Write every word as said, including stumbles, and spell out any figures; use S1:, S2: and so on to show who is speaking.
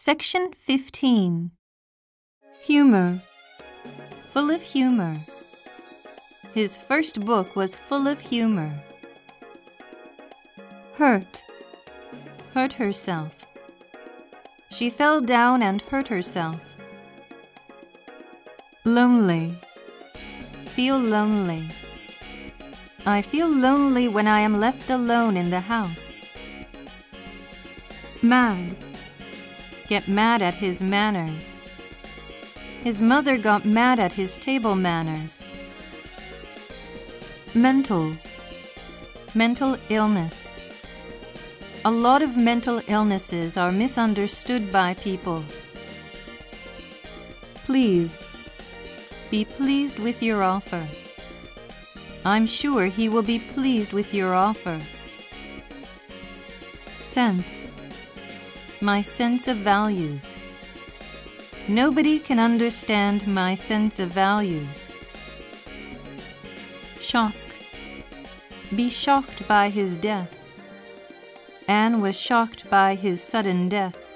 S1: Section fifteen. Humor. Full of humor. His first book was full of humor. Hurt. Hurt herself. She fell down and hurt herself. Lonely. Feel lonely. I feel lonely when I am left alone in the house. Mad. Get mad at his manners. His mother got mad at his table manners. Mental. Mental illness. A lot of mental illnesses are misunderstood by people. Please. Be pleased with your offer. I'm sure he will be pleased with your offer. Sense. My sense of values. Nobody can understand my sense of values. Shock. Be shocked by his death. Anne was shocked by his sudden death.